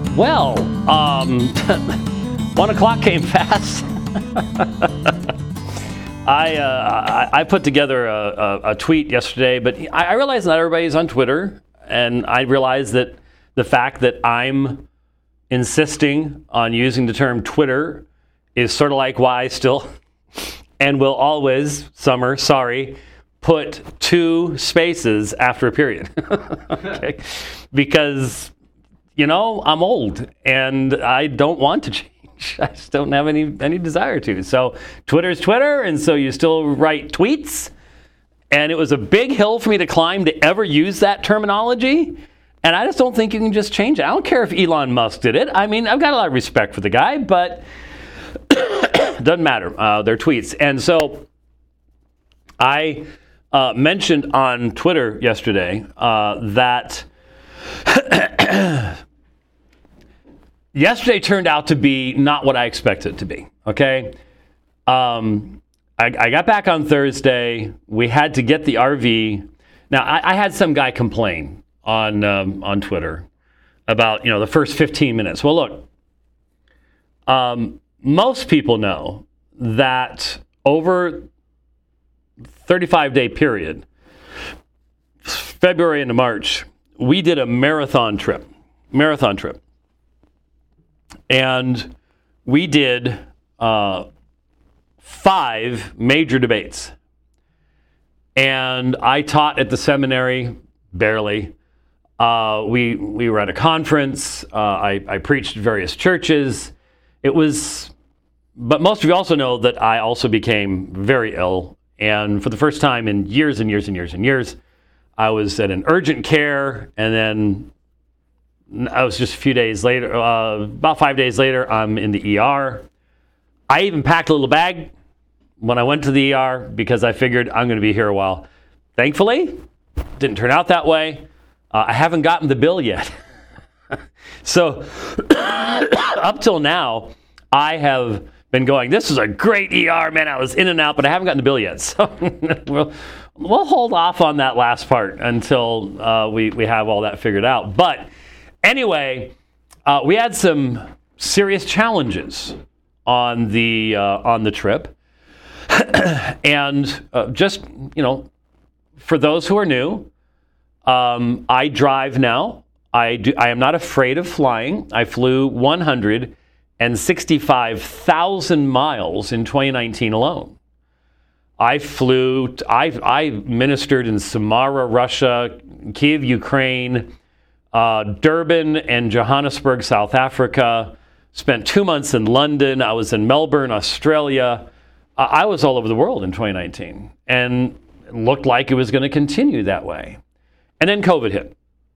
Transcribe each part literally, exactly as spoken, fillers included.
Well, um, one o'clock came fast. I, uh, I I put together a, a, a tweet yesterday, but I, I realize not everybody's on Twitter, and I realize that the fact that I'm insisting on using the term Twitter is sort of like why I still and will always, Summer, sorry, put two spaces after a period. Okay? Because, you know, I'm old and I don't want to change. I just don't have any any desire to. So Twitter's Twitter, and so you still write tweets. And it was a big hill for me to climb to ever use that terminology. And I just don't think you can just change it. I don't care if Elon Musk did it. I mean, I've got a lot of respect for the guy, but it doesn't matter. Uh, they're tweets. And so I uh, mentioned on Twitter yesterday uh, that yesterday turned out to be not what I expected it to be, okay? Um, I, I got back on Thursday. We had to get the R V. Now, I, I had some guy complain on um, on Twitter about, you know, the first fifteen minutes. Well, look, um, most people know that over thirty-five day period, February into March, we did a marathon trip, marathon trip. And we did uh, five major debates. And I taught at the seminary, barely. Uh, we we were at a conference. Uh, I, I preached at various churches. It was, but most of you also know that I also became very ill. And for the first time in years and years and years and years, I was at an urgent care, and then I was just a few days later, uh, about five days later, I'm in the E R. I even packed a little bag when I went to the E R because I figured I'm going to be here a while. Thankfully, didn't turn out that way. Uh, I haven't gotten the bill yet. So up till now, I have been going, this is a great E R, man. I was in and out, but I haven't gotten the bill yet. So we'll, we'll hold off on that last part until uh, we, we have all that figured out. But anyway, uh, we had some serious challenges on the uh, on the trip. And uh, just, you know, for those who are new, um, I drive now. I do. I am not afraid of flying. I flew one hundred sixty-five thousand miles in twenty nineteen alone. I flew, I, I ministered in Samara, Russia, Kiev, Ukraine, uh, Durban and Johannesburg, South Africa, spent two months in London. I was in Melbourne, Australia. Uh, I was all over the world in twenty nineteen, and it looked like it was going to continue that way. And then COVID hit,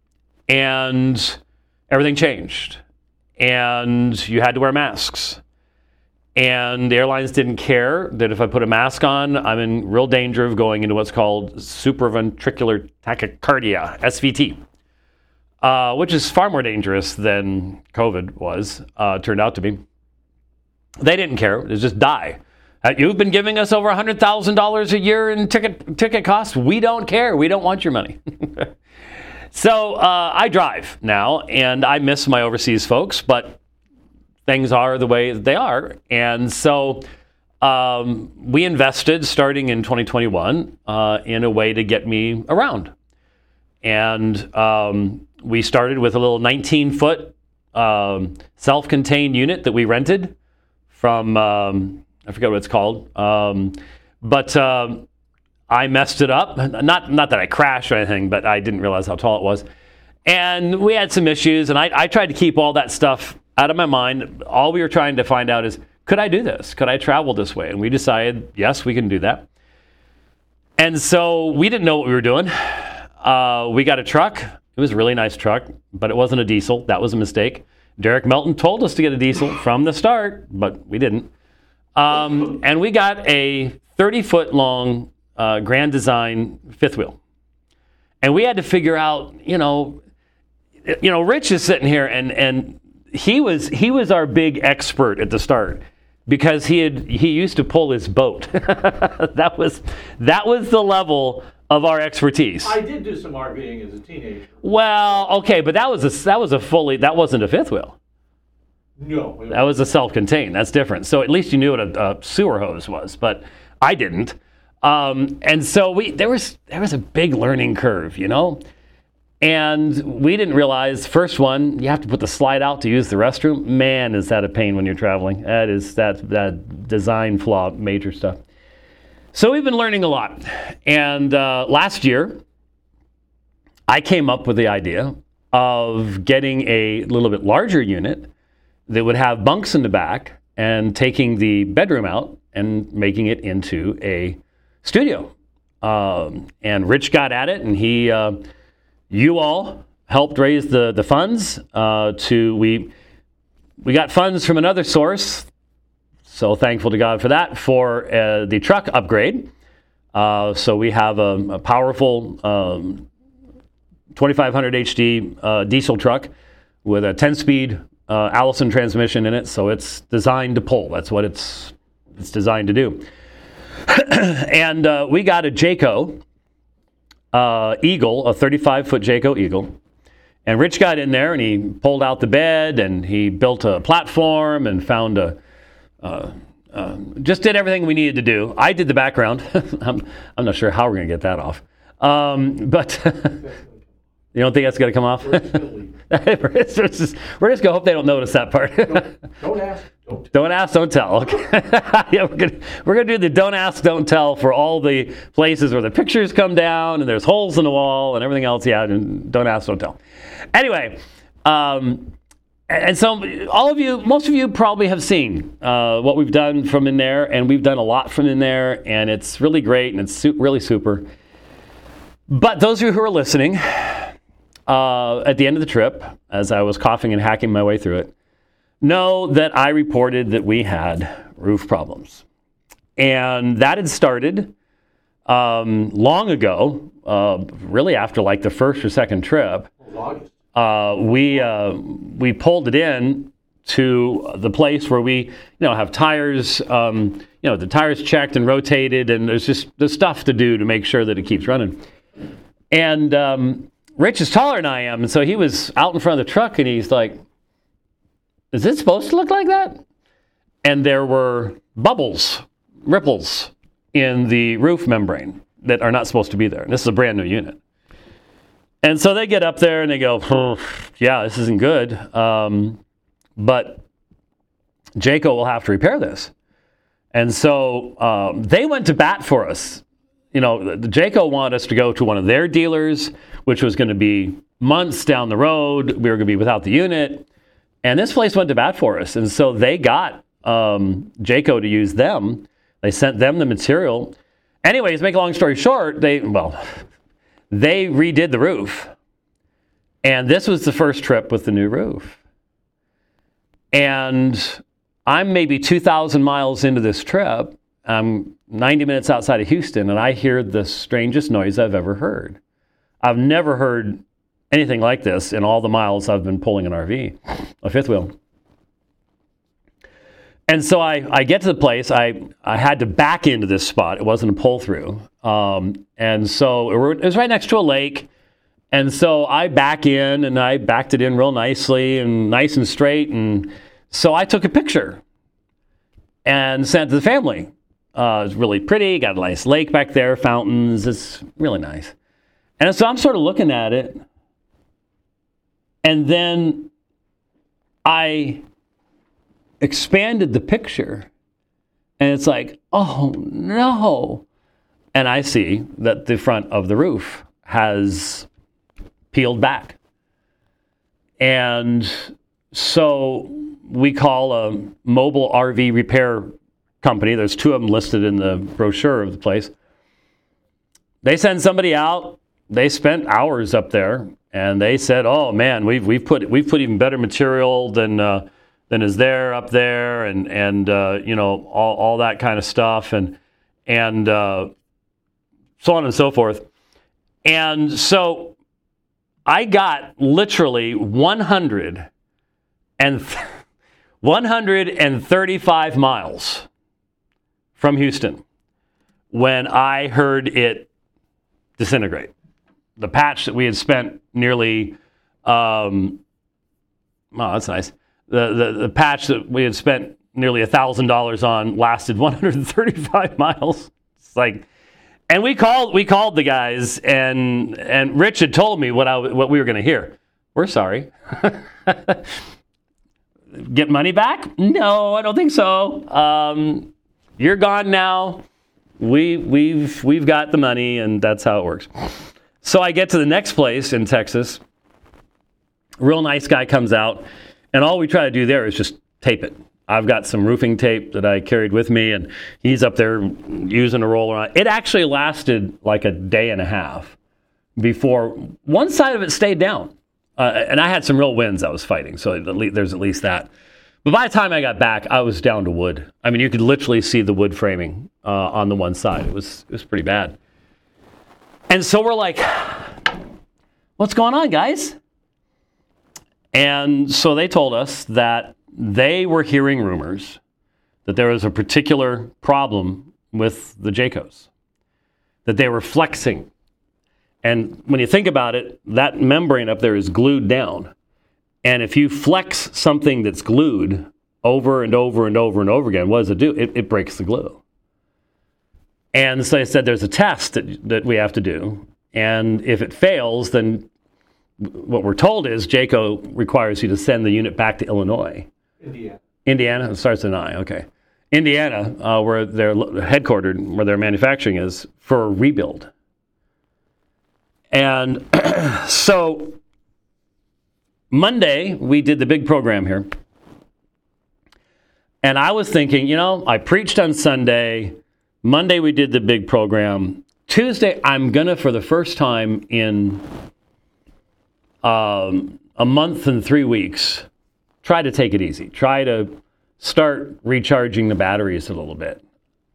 and everything changed. And you had to wear masks. And the airlines didn't care that if I put a mask on, I'm in real danger of going into what's called supraventricular tachycardia, S V T, uh, which is far more dangerous than COVID was, uh, turned out to be. They didn't care. It was just die. Uh, you've been giving us over one hundred thousand dollars a year in ticket ticket costs. We don't care. We don't want your money. So uh, I drive now, and I miss my overseas folks, but things are the way they are. And so um, we invested, starting in twenty twenty-one, uh, in a way to get me around. And um, we started with a little nineteen-foot um, self-contained unit that we rented from, um, I forget what it's called, um, but um, I messed it up. Not not that I crashed or anything, but I didn't realize how tall it was. And we had some issues, and I, I tried to keep all that stuff out of my mind. All we were trying to find out is, could I do this? Could I travel this way? And we decided, yes, we can do that. And so we didn't know what we were doing. Uh, we got a truck. It was a really nice truck, but it wasn't a diesel. That was a mistake. Derek Melton told us to get a diesel from the start, but we didn't. Um, and we got a thirty-foot long Uh, Grand Design fifth wheel. And we had to figure out, you know, you know, Rich is sitting here, and and he was he was our big expert at the start because he had he used to pull his boat. that was that was the level of our expertise. I did do some RVing as a teenager. Well, okay, but that was a that was a fully that wasn't a fifth wheel. No. That was a self-contained. That's different. So at least you knew what a, a sewer hose was, but I didn't. Um, and so we there was there was a big learning curve, you know. And we didn't realize, first one, you have to put the slide out to use the restroom. Man, is that a pain when you're traveling. That is that that design flaw, major stuff. So we've been learning a lot. And uh, last year, I came up with the idea of getting a little bit larger unit that would have bunks in the back and taking the bedroom out and making it into a studio. Um, and Rich got at it, and he... Uh, You all helped raise the, the funds uh, to, we we got funds from another source, so thankful to God for that, for uh, the truck upgrade. Uh, so we have a, a powerful um, twenty-five hundred H D uh, diesel truck with a ten-speed uh, Allison transmission in it, so it's designed to pull. That's what it's, it's designed to do. And uh, we got a Jayco Uh, Eagle, a thirty-five foot Jayco Eagle. And Rich got in there and he pulled out the bed and he built a platform and found a, uh, uh, just did everything we needed to do. I did the background. I'm, I'm not sure how we're going to get that off. Um, but you don't think that's going to come off? we're just, we're just going to hope they don't notice that part. don't, don't ask, don't tell. Don't ask, don't tell. Okay. Yeah, we're gonna we're gonna do the don't ask, don't tell for all the places where the pictures come down and there's holes in the wall and everything else. Yeah, and don't ask, don't tell. Anyway, um, and so all of you, most of you probably have seen uh, what we've done from in there, and we've done a lot from in there, and it's really great and it's su- really super. But those of you who are listening, uh, at the end of the trip, as I was coughing and hacking my way through it, know that I reported that we had roof problems. And that had started um, long ago, uh, really after like the first or second trip. August. Uh, we uh, we pulled it in to the place where we, you know, have tires, um, you know, the tires checked and rotated, and there's just the stuff to do to make sure that it keeps running. And um, Rich is taller than I am, and so he was out in front of the truck, and he's like, is it supposed to look like that? And there were bubbles, ripples in the roof membrane that are not supposed to be there. And this is a brand new unit. And so they get up there and they go, oh, yeah, this isn't good. Um, but Jayco will have to repair this. And so um, they went to bat for us. You know, the, the Jayco wanted us to go to one of their dealers, which was going to be months down the road. We were going to be without the unit. And this place went to bat for us. And so they got um, Jayco to use them. They sent them the material. Anyways, make a long story short, they, well, they redid the roof. And this was the first trip with the new roof. And I'm maybe two thousand miles into this trip. I'm ninety minutes outside of Houston, and I hear the strangest noise I've ever heard. I've never heard anything like this in all the miles I've been pulling an R V, a fifth wheel. And so I, I get to the place. I, I had to back into this spot. It wasn't a pull through. Um, and so it was right next to a lake. And so I back in, and I backed it in real nicely and nice and straight. And so I took a picture and sent it to the family. Uh, it's really pretty. Got a nice lake back there, fountains. It's really nice. And so I'm sort of looking at it. And then I expanded the picture, and it's like, oh no. And I see that the front of the roof has peeled back. And so we call a mobile R V repair company. There's two of them listed in the brochure of the place. They send somebody out. They spent hours up there, and they said, "Oh man, we've we've put we've put even better material than uh, than is there up there, and and uh, you know all all that kind of stuff, and and uh, so on and so forth." And so I got literally one hundred thirty-five miles from Houston when I heard it disintegrate. The patch that we had spent nearly, um, oh, that's nice, the, the, the patch that we had spent nearly one thousand dollars on lasted one hundred thirty-five miles. It's like, and we called we called the guys, and and Rich had told me what I what we were going to hear. We're sorry. Get money back? No, I don't think so. Um, you're gone now. We we've we've got the money, and that's how it works. So I get to the next place in Texas. Real nice guy comes out, and all we try to do there is just tape it. I've got some roofing tape that I carried with me, and he's up there using a roller on it. It actually lasted like a day and a half before one side of it stayed down. Uh, and I had some real winds I was fighting, so at least, there's at least that. But by the time I got back, I was down to wood. I mean, you could literally see the wood framing uh, on the one side. It was it was pretty bad. And so we're like, what's going on, guys? And so they told us that they were hearing rumors that there was a particular problem with the Jaycos, that they were flexing. And when you think about it, that membrane up there is glued down. And if you flex something that's glued over and over and over and over again, what does it do? It, it breaks the glue. And so they said there's a test that, that we have to do. And if it fails, then what we're told is Jayco requires you to send the unit back to Illinois. Indiana. Indiana? It starts with an I, okay. Indiana, uh, where they're headquartered, where their manufacturing is, for a rebuild. And so Monday, we did the big program here. And I was thinking, you know, I preached on Sunday. Monday, we did the big program. Tuesday, I'm going to, for the first time in um, a month and three weeks, try to take it easy. Try to start recharging the batteries a little bit.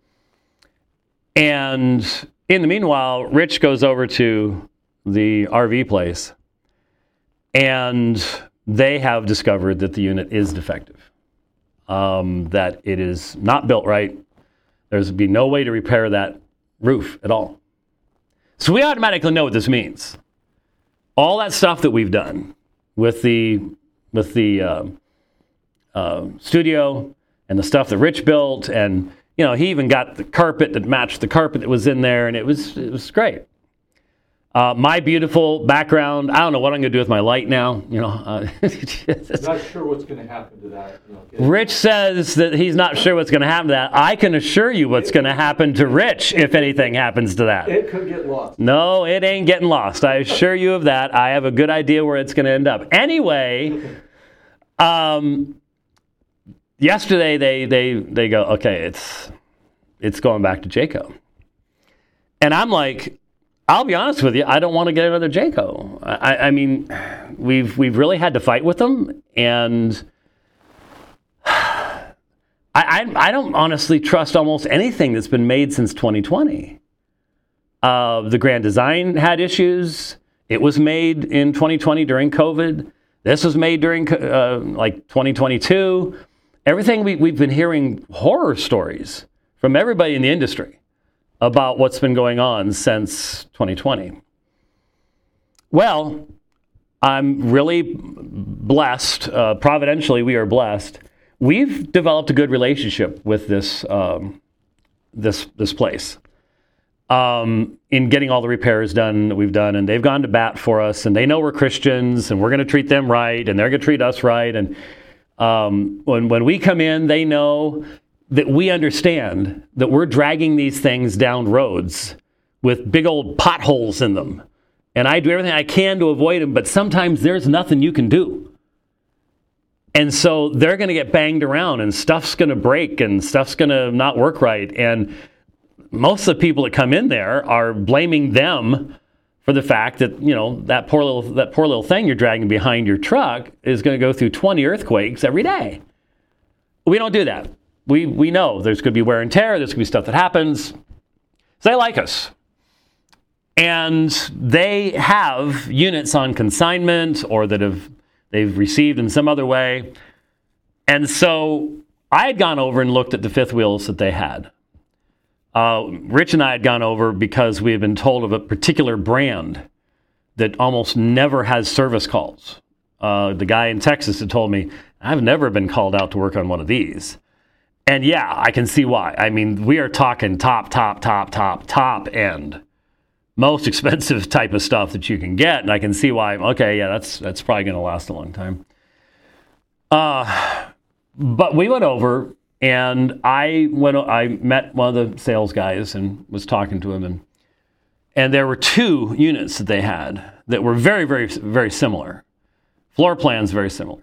And in the meanwhile, Rich goes over to the R V place, and they have discovered that the unit is defective, um, that it is not built right. There's be no way to repair that roof at all. So we automatically know what this means. All that stuff that we've done with the with the uh, uh, studio and the stuff that Rich built, and you know, he even got the carpet that matched the carpet that was in there, and it was it was great. Uh, my beautiful background. I don't know what I'm going to do with my light now. You know, uh, not sure what's going to happen to that. You know, Rich says that he's not sure what's going to happen to that. I can assure you what's going to happen to Rich if anything happens to that. It could get lost. No, it ain't getting lost. I assure you of that. I have a good idea where it's going to end up. Anyway, um, yesterday they they they go, okay, it's it's going back to Jayco, and I'm like, I'll be honest with you, I don't want to get another Jayco. I, I mean, we've we've really had to fight with them, and I, I I don't honestly trust almost anything that's been made since twenty twenty. Uh, the Grand Design had issues. It was made in twenty twenty during COVID. This was made during uh, like twenty twenty-two. Everything we, we've been hearing horror stories from everybody in the industry about what's been going on since twenty twenty. Well, I'm really blessed. Uh, providentially, we are blessed. We've developed a good relationship with this um, this this place um, in getting all the repairs done that we've done, and they've gone to bat for us, and they know we're Christians, and we're going to treat them right, and they're going to treat us right. And um, when when we come in, they know that we understand that we're dragging these things down roads with big old potholes in them. And I do everything I can to avoid them, but sometimes there's nothing you can do. And so they're going to get banged around, and stuff's going to break, and stuff's going to not work right. And most of the people that come in there are blaming them for the fact that, you know, that poor little that poor little thing you're dragging behind your truck is going to go through twenty earthquakes every day. We don't do that. We we know there's going to be wear and tear. There's going to be stuff that happens. So they like us. And they have units on consignment or that have they've received in some other way. And so I had gone over and looked at the fifth wheels that they had. Uh, Rich and I had gone over because we had been told of a particular brand that almost never has service calls. Uh, the guy in Texas had told me, I've never been called out to work on one of these. And yeah, I can see why. I mean, we are talking top, top, top, top, top end. Most expensive type of stuff that you can get. And I can see why, okay, yeah, that's that's probably going to last a long time. Uh, but we went over and I went. I met one of the sales guys and was talking to him. And, and there were two units that they had that were very, very, very similar. Floor plans very similar.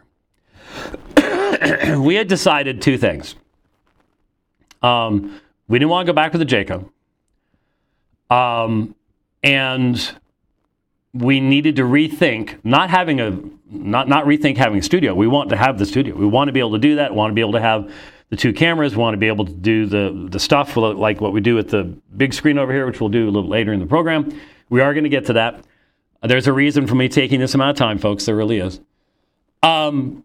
We had decided two things. Um, we didn't want to go back to the Jayco. Um, and we needed to rethink not having a, not, not rethink having a studio. We want to have the studio. We want to be able to do that. We want to be able to have the two cameras. We want to be able to do the, the stuff like what we do with the big screen over here, which we'll do a little later in the program. We are going to get to that. There's a reason for me taking this amount of time, folks. There really is. Um,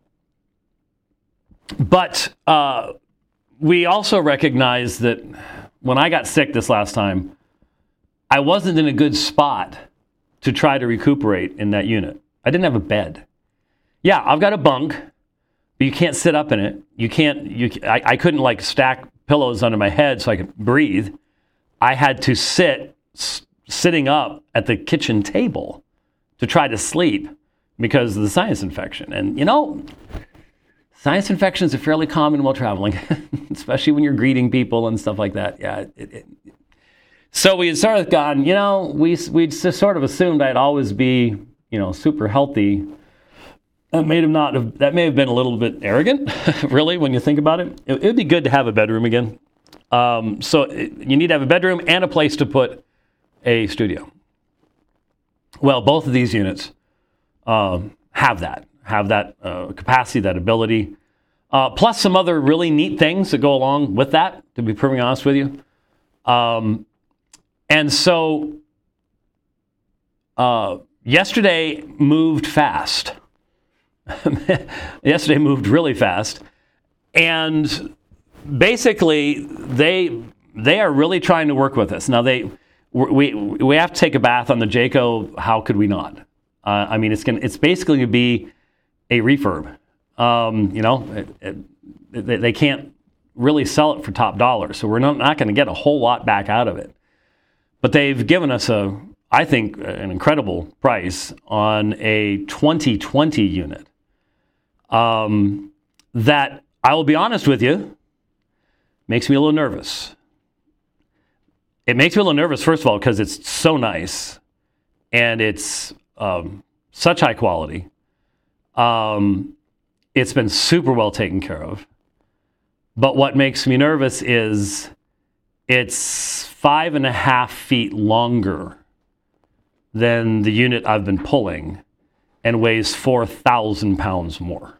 but, uh, we also recognize that when I got sick this last time, I wasn't in a good spot to try to recuperate in that unit. I didn't have a bed. Yeah, I've got a bunk, but you can't sit up in it. You can't, you, I, I couldn't like stack pillows under my head so I could breathe. I had to sit, s- sitting up at the kitchen table to try to sleep because of the sinus infection. And you know, sinus infections are fairly common while traveling, especially when you're greeting people and stuff like that. Yeah. It, it, so we had sort of gone, you know, we we just sort of assumed I'd always be, you know, super healthy. That may have not have, that may have been a little bit arrogant, really, when you think about it. It would be good to have a bedroom again. Um, so it, you need to have a bedroom and a place to put a studio. Well, both of these units um, have that. have that uh, capacity, that ability, uh, plus some other really neat things that go along with that, to be perfectly honest with you. Um, and so uh, yesterday moved fast. Yesterday moved really fast. And basically, they they are really trying to work with us. Now, they we we have to take a bath on the Jayco. How could we not? Uh, I mean, it's gonna it's basically going to be a refurb. Um, you know, it, it, they, they can't really sell it for top dollar, so we're not, not going to get a whole lot back out of it. But they've given us a, I think, an incredible price on a twenty twenty unit. Um, that, I will be honest with you, makes me a little nervous. It makes me a little nervous, first of all, because it's so nice and it's um, such high quality. Um, it's been super well taken care of. But what makes me nervous is it's five and a half feet longer than the unit I've been pulling and weighs four thousand pounds more.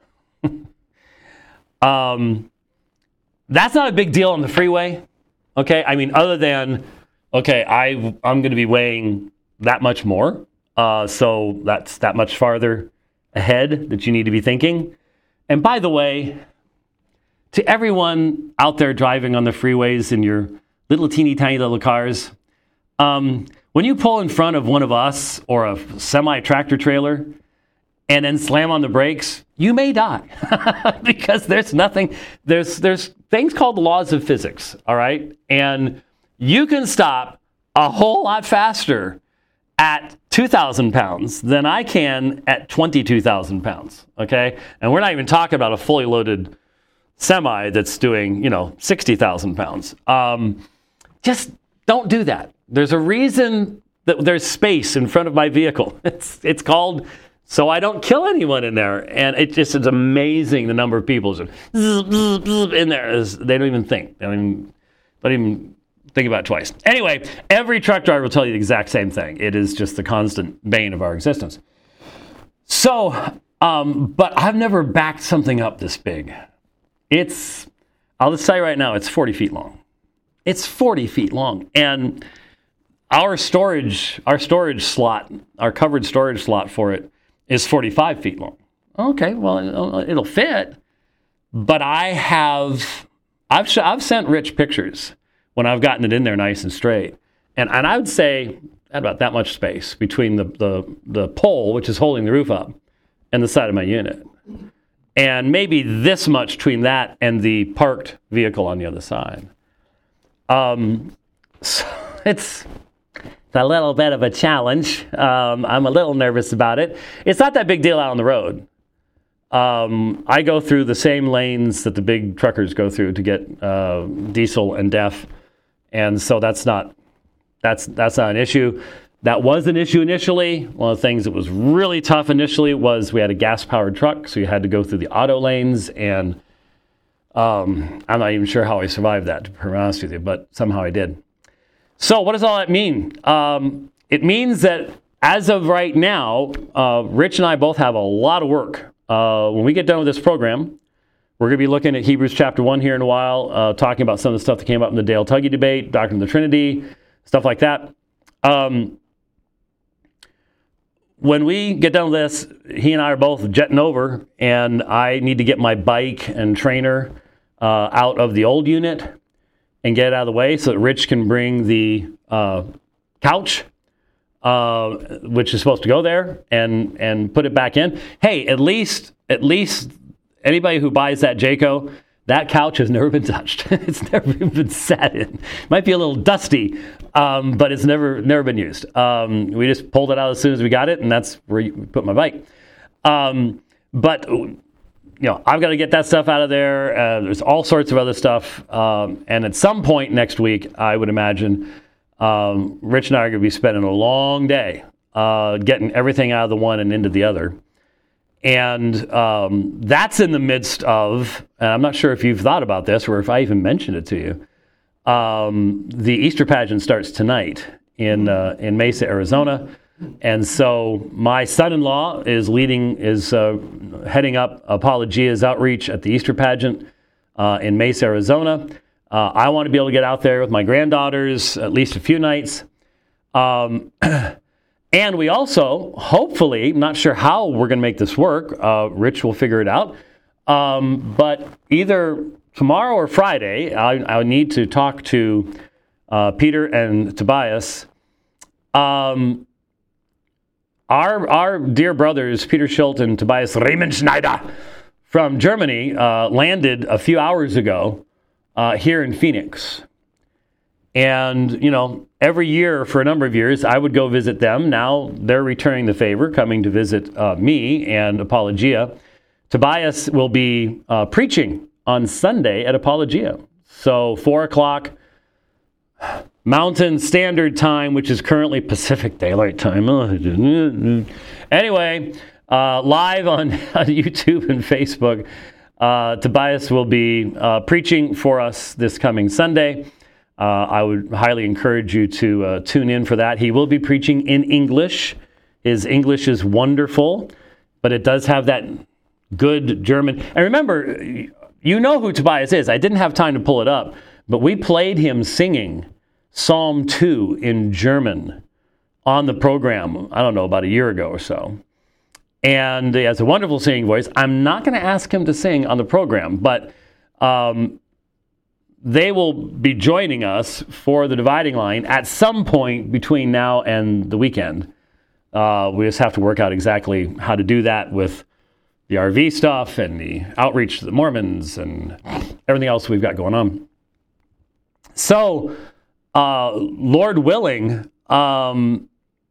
um, that's not a big deal on the freeway. Okay. I mean, other than, okay, I, I'm going to be weighing that much more. Uh, so that's that much farther ahead that you need to be thinking. And by the way, to everyone out there driving on the freeways in your little teeny tiny little cars, um, when you pull in front of one of us or a semi-tractor trailer and then slam on the brakes, you may die because there's nothing, there's there's things called the laws of physics, all right? And you can stop a whole lot faster at two thousand pounds than I can at twenty-two thousand pounds, okay? And we're not even talking about a fully loaded semi that's doing, you know, sixty thousand pounds. Um, just don't do that. There's a reason that there's space in front of my vehicle. It's it's called so I don't kill anyone in there. And it just is amazing the number of people just in there. Is, they don't even think. They don't even, don't even think about it twice. Anyway, every truck driver will tell you the exact same thing. It is just the constant bane of our existence. So, um, but I've never backed something up this big. It's, I'll just tell you right now, it's forty feet long. It's forty feet long. And our storage, our storage slot, our covered storage slot for it is forty-five feet long. Okay, well, it'll, it'll fit. But I have, I've, sh- I've sent Rich pictures when I've gotten it in there nice and straight. And, and I would say about that much space between the, the, the pole, which is holding the roof up, and the side of my unit. and maybe this much between that and the parked vehicle on the other side. Um, so it's, it's a little bit of a challenge. Um, I'm a little nervous about it. It's not that big deal out on the road. Um, I go through the same lanes that the big truckers go through to get uh, diesel and D E F, and so that's not that's that's not an issue. That was an issue initially. One of the things that was really tough initially was we had a gas-powered truck, so you had to go through the auto lanes, and um, I'm not even sure how I survived that, to be honest with you, but somehow I did. So what does all that mean? Um, it means that as of right now, uh, Rich and I both have a lot of work. Uh, when we get done with this program, we're going to be looking at Hebrews chapter one here in a while, uh, talking about some of the stuff that came up in the Dale Tuggy debate, Doctrine of the Trinity, stuff like that. Um, when we get done with this, he and I are both jetting over, and I need to get my bike and trainer uh, out of the old unit and get it out of the way so that Rich can bring the uh, couch, uh, which is supposed to go there, and and put it back in. Hey, at least at least anybody who buys that Jayco, that couch has never been touched. It's never been sat in. Might be a little dusty, um, but it's never never been used. Um, we just pulled it out as soon as we got it, and that's where you put my bike. Um, but you know, I've got to get that stuff out of there. Uh, there's all sorts of other stuff, um, and at some point next week, I would imagine, um, Rich and I are going to be spending a long day uh, getting everything out of the one and into the other. And um, that's in the midst of, and I'm not sure if you've thought about this or if I even mentioned it to you, um, the Easter pageant starts tonight in uh, in Mesa, Arizona. And so my son-in-law is leading, is uh, heading up Apologia's outreach at the Easter pageant uh, in Mesa, Arizona. Uh, I want to be able to get out there with my granddaughters at least a few nights. Um, and we also, hopefully, not sure how we're going to make this work. Uh, Rich will figure it out. Um, but either tomorrow or Friday, I, I need to talk to uh, Peter and Tobias. Um, Our our dear brothers, Peter Schultz and Tobias Riemenschneider from Germany, uh, landed a few hours ago uh, here in Phoenix. And, you know, every year for a number of years, I would go visit them. Now they're returning the favor, coming to visit uh, me and Apologia. Tobias will be uh, preaching on Sunday at Apologia. So four o'clock Mountain Standard Time, which is currently Pacific Daylight Time. Anyway, uh, live on, on YouTube and Facebook, uh, Tobias will be uh, preaching for us this coming Sunday. Uh, I would highly encourage you to uh, tune in for that. He will be preaching in English. His English is wonderful, but it does have that good German. And remember, you know who Tobias is. I didn't have time to pull it up, but we played him singing Psalm two in German on the program, I don't know, about a year ago or so. And he has a wonderful singing voice. I'm not going to ask him to sing on the program, but um, they will be joining us for the dividing line at some point between now and the weekend. Uh, we just have to work out exactly how to do that with the R V stuff and the outreach to the Mormons and everything else we've got going on. So, Uh, Lord willing, um,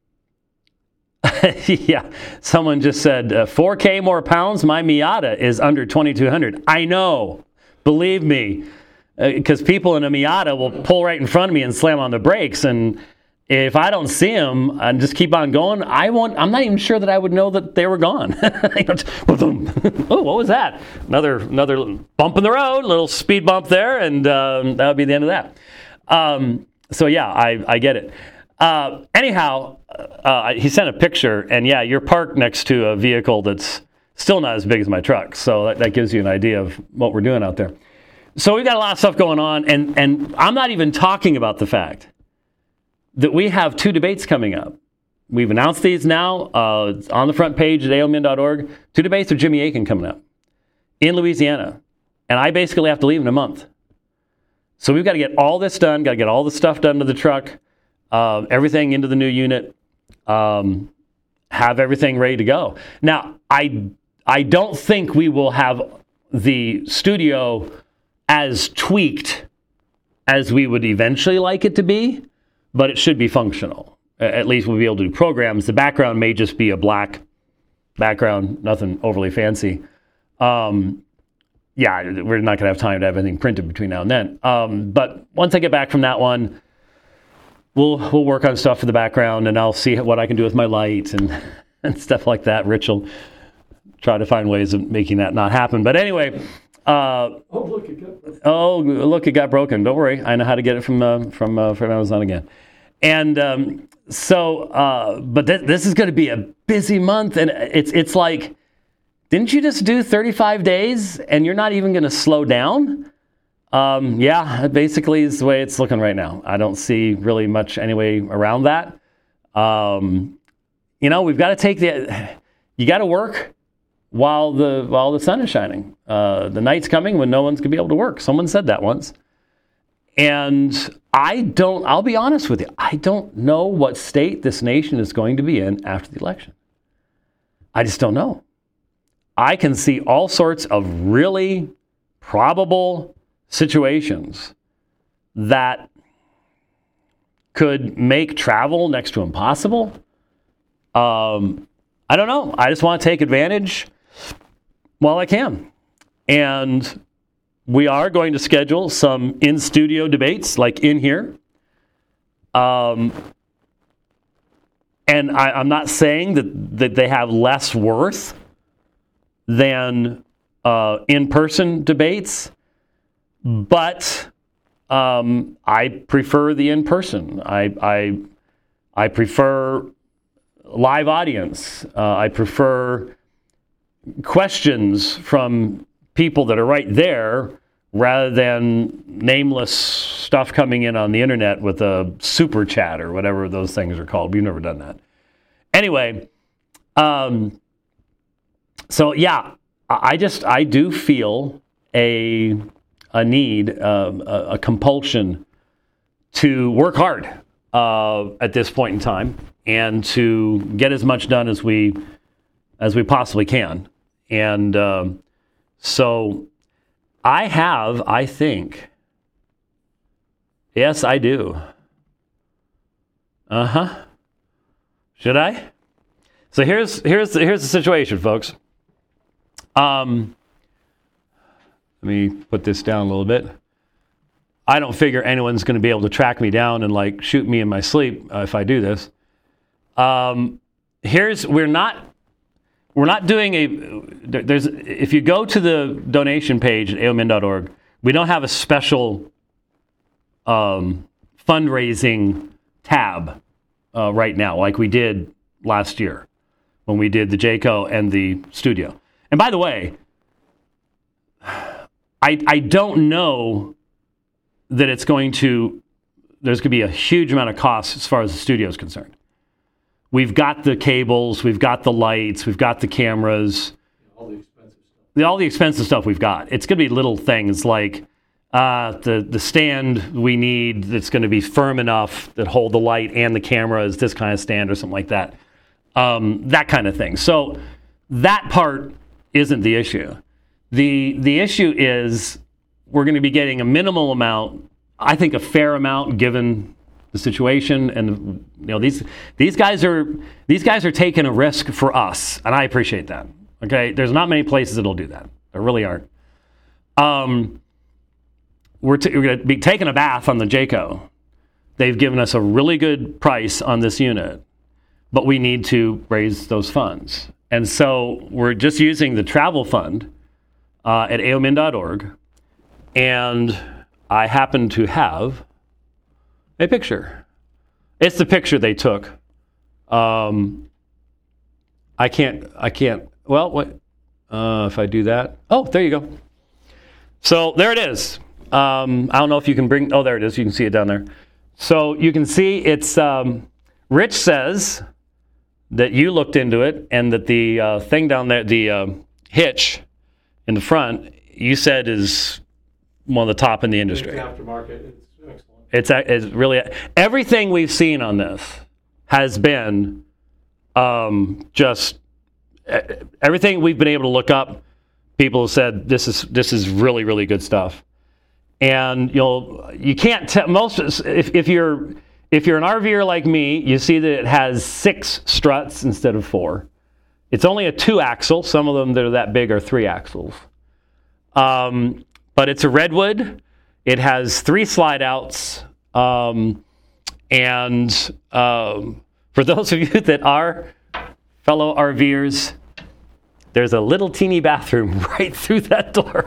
yeah, someone just said, uh, four K more pounds, my Miata is under twenty-two hundred. I know, believe me, because uh, people in a Miata will pull right in front of me and slam on the brakes, and if I don't see them and just keep on going, I won't, I'm not even sure that I would know that they were gone. Oh, what was that? Another, another bump in the road, little speed bump there, and um, that would be the end of that. Um, So, yeah, I, I get it. Uh, anyhow, uh, he sent a picture, and, yeah, you're parked next to a vehicle that's still not as big as my truck. So that, that gives you an idea of what we're doing out there. So we've got a lot of stuff going on, and, and I'm not even talking about the fact that we have two debates coming up. We've announced these now. Uh, it's on the front page at A O M N dot org. Two debates with Jimmy Akin coming up in Louisiana. And I basically have to leave in a month. So we've got to get all this done, got to get all the stuff done to the truck, uh, everything into the new unit, um, have everything ready to go. Now, I I don't think we will have the studio as tweaked as we would eventually like it to be, but it should be functional. At least we'll be able to do programs. The background may just be a black background, nothing overly fancy. Um, yeah, we're not going to have time to have anything printed between now and then. Um, but once I get back from that one, we'll we'll work on stuff for the background, and I'll see what I can do with my light and, and stuff like that. Rich will try to find ways of making that not happen. But anyway, uh, Oh, look, it got broken. oh look, it got broken. Don't worry, I know how to get it from uh, from uh, from Amazon again. And um, so, uh, but th- this is going to be a busy month, and it's it's like, didn't you just do thirty-five days, and you're not even going to slow down? Um, yeah, basically is the way it's looking right now. I don't see really much any way around that. Um, you know, we've got to take the, you got to work while the while the sun is shining. Uh, the night's coming when no one's going to be able to work. Someone said that once. And I don't, I'll be honest with you, I don't know what state this nation is going to be in after the election. I just don't know. I can see all sorts of really probable situations that could make travel next to impossible. Um, I don't know. I just want to take advantage while I can. And we are going to schedule some in-studio debates, like in here. Um, and I, I'm not saying that, that they have less worth than uh, in-person debates, but um, I prefer the in-person. I, I, I prefer live audience. Uh, I prefer questions from people that are right there rather than nameless stuff coming in on the internet with a super chat or whatever those things are called. We've never done that. Anyway, um, so yeah, I just, I do feel a, a need, um, a, a compulsion to work hard uh, at this point in time and to get as much done as we, as we possibly can. And um, so I have, I think, yes, I do. Uh-huh. Should I? So here's here's the, here's the situation, folks. Um, let me put this down a little bit. I don't figure anyone's going to be able to track me down and like shoot me in my sleep uh, if I do this. Um, here's we're not we're not doing a there's if you go to the donation page at A O Min dot org, we don't have a special um, fundraising tab uh, right now like we did last year when we did the J C O and the studio. And by the way, I I don't know that it's going to, there's going to be a huge amount of cost as far as the studio is concerned. We've got the cables, we've got the lights, we've got the cameras. All the expensive stuff. The, all the expensive stuff we've got. It's going to be little things like uh, the, the stand we need that's going to be firm enough that hold the light and the camera is this kind of stand or something like that. Um, that kind of thing. So that part isn't the issue. The the issue is we're going to be getting a minimal amount, I think a fair amount given the situation, and you know these these guys are these guys are taking a risk for us, and I appreciate that. Okay, there's not many places that'll do that. There really aren't. Um, we're, t- we're going to be taking a bath on the J C O. They've given us a really good price on this unit, but we need to raise those funds, and so we're just using the travel fund uh, at A O Min dot org. And I happen to have a picture. It's the picture they took. Um, I can't, I can't, well, what, uh, if I do that? Oh, there you go. So there it is. Um, I don't know if you can bring, oh, there it is. You can see it down there. So you can see it's, um, Rich says that you looked into it and that the uh, thing down there, the uh, hitch in the front, you said is one of the top in the industry. It's aftermarket. It's excellent. It's, it's really, everything we've seen on this has been um, just everything we've been able to look up, people have said this is this is really really good stuff. And you know, you can't tell most if if you're if you're an RVer like me, you see that it has six struts instead of four. It's only a two axle. Some of them that are that big are three axles. Um, but it's a redwood. It has three slide outs. Um, and um, for those of you that are fellow RVers, there's a little teeny bathroom right through that door.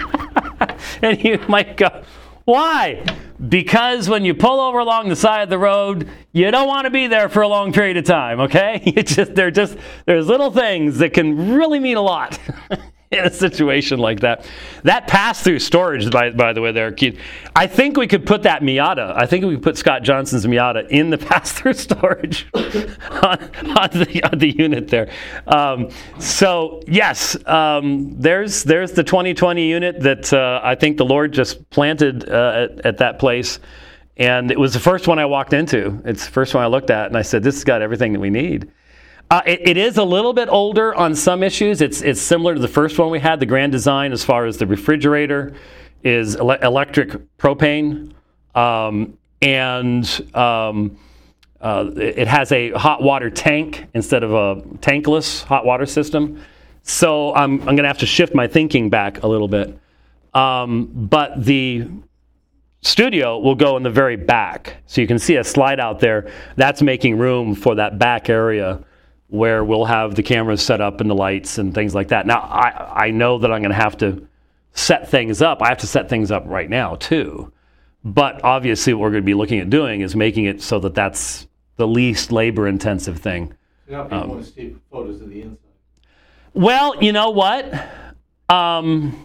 And you might go, why? Because when you pull over along the side of the road, you don't want to be there for a long period of time, okay? You just they're just there's little things that can really mean a lot in a situation like that. That pass-through storage, by, by the way, there, Keith, I think we could put that Miata, I think we could put Scott Johnson's Miata in the pass-through storage on, on, the, on the unit there. Um, so, yes, um, there's there's the twenty twenty unit that uh, I think the Lord just planted uh, at, at that place. And it was the first one I walked into. It's the first one I looked at, and I said, this has got everything that we need. Uh, it, it is a little bit older on some issues. It's it's similar to the first one we had, the Grand Design, as far as the refrigerator is ele- electric propane, um, and um, uh, it has a hot water tank instead of a tankless hot water system. So I'm I'm going to have to shift my thinking back a little bit. Um, but the studio will go in the very back, so you can see a slide out there. That's making room for that back area, where we'll have the cameras set up and the lights and things like that. Now, I, I know that I'm going to have to set things up. I have to set things up right now, too. But obviously what we're going to be looking at doing is making it so that that's the least labor-intensive thing. Now people Um, want to see photos of the inside. Well, you know what? Um,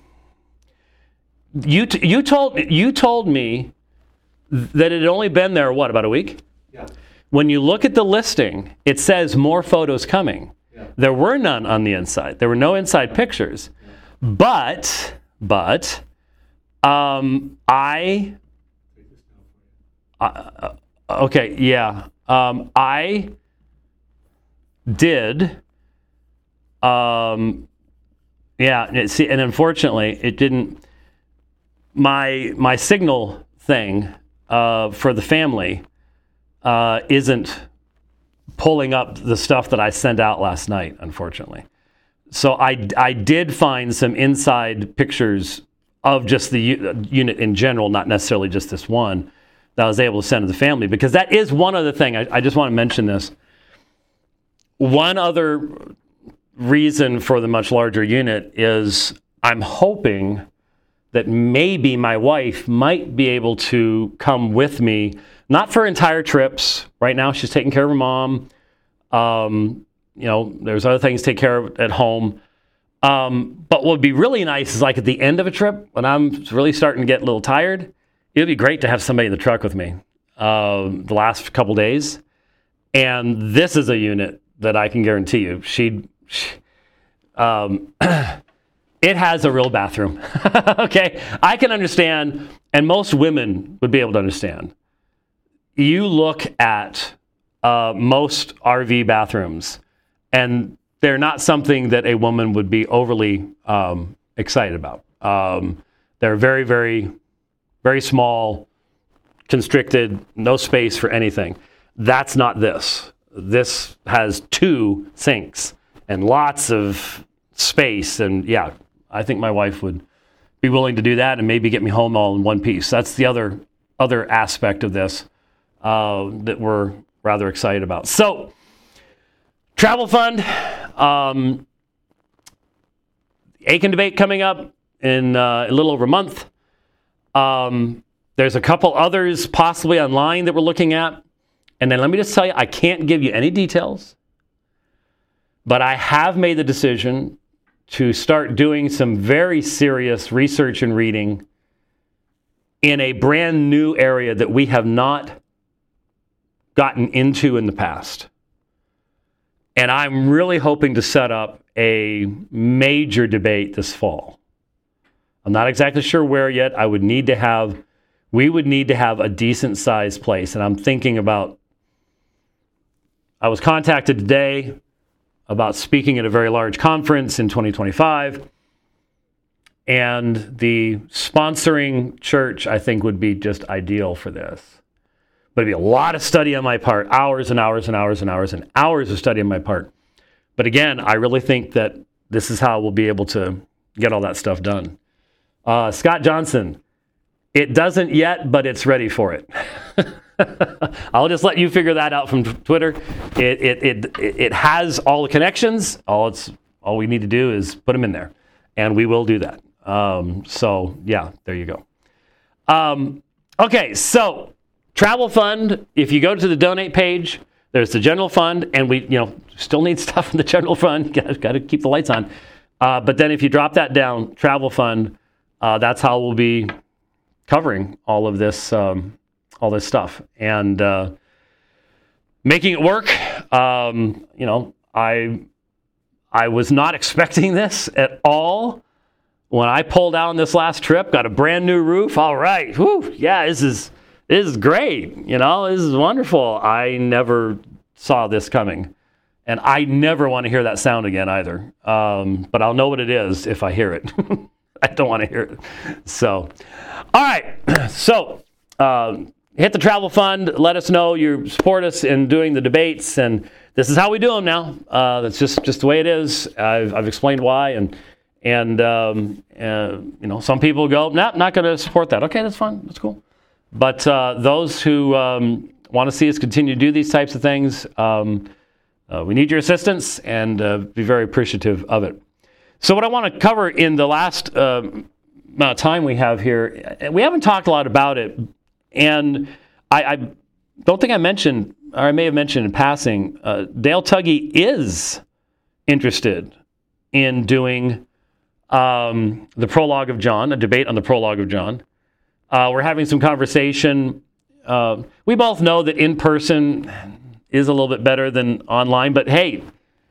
you t- you told you told me that it had only been there, what, about a week? Yeah. When you look at the listing, it says more photos coming. Yeah. There were none on the inside. There were no inside pictures. Yeah. But, but, um, I, Take this down for you. uh, okay, yeah. Um, I did, um, yeah, and it- see, and unfortunately, it didn't, my, my signal thing uh, for the family Uh, isn't pulling up the stuff that I sent out last night, unfortunately. So I, I did find some inside pictures of just the u- unit in general, not necessarily just this one, that I was able to send to the family, because that is one other thing. I, I just want to mention this. One other reason for the much larger unit is I'm hoping that maybe my wife might be able to come with me, not for entire trips. Right now, she's taking care of her mom. Um, you know, there's other things to take care of at home. Um, but what would be really nice is, like, at the end of a trip, when I'm really starting to get a little tired, it would be great to have somebody in the truck with me uh, the last couple days. And this is a unit that I can guarantee you, she'd, she, um, it has a real bathroom. Okay, I can understand, and most women would be able to understand. You look at uh, most R V bathrooms, and they're not something that a woman would be overly um, excited about. Um, they're very, very, very small, constricted, no space for anything. That's not this. This has two sinks and lots of space, and yeah, I think my wife would be willing to do that and maybe get me home all in one piece. That's the other other aspect of this uh, that we're rather excited about. So, travel fund, um, Aiken debate coming up in uh, a little over a month. Um, there's a couple others possibly online that we're looking at. And then let me just tell you, I can't give you any details, but I have made the decision to start doing some very serious research and reading in a brand new area that we have not gotten into in the past. And I'm really hoping to set up a major debate this fall. I'm not exactly sure where yet. I would need to have, we would need to have a decent sized place. And I'm thinking about, I was contacted today about speaking at a very large conference in twenty twenty-five. And the sponsoring church, I think, would be just ideal for this. But it'd be a lot of study on my part, hours and hours and hours and hours and hours of study on my part. But again, I really think that this is how we'll be able to get all that stuff done. Uh, Scott Johnson, it doesn't yet, but it's ready for it. I'll just let you figure that out from Twitter. It it it it has all the connections. All it's all we need to do is put them in there, and we will do that. Um, so yeah, there you go. Um, okay, so travel fund. If you go to the donate page, there's the general fund, and we you know still need stuff in the general fund. Got to keep the lights on. Uh, but then if you drop that down, travel fund, uh, that's how we'll be covering all of this. Um, all this stuff and uh, making it work. Um, you know, I I was not expecting this at all. When I pulled out on this last trip, got a brand new roof. All right, whew, yeah, this is this is great. You know, this is wonderful. I never saw this coming, and I never want to hear that sound again either. Um, but I'll know what it is if I hear it. I don't want to hear it. So, all right, so. Uh, Hit the travel fund. Let us know you support us in doing the debates, and this is how we do them now. Uh, that's just, just the way it is. I've, I've explained why, and and um, uh, you know, some people go, "No, nah, not going to support that." Okay, that's fine. That's cool. But uh, those who um, want to see us continue to do these types of things, um, uh, we need your assistance, and uh, be very appreciative of it. So, what I want to cover in the last uh, amount of time we have here, we haven't talked a lot about it. And I, I don't think I mentioned, or I may have mentioned in passing, uh, Dale Tuggy is interested in doing um, the prologue of John, a debate on the prologue of John. Uh, we're having some conversation. Uh, we both know that in person is a little bit better than online, but hey,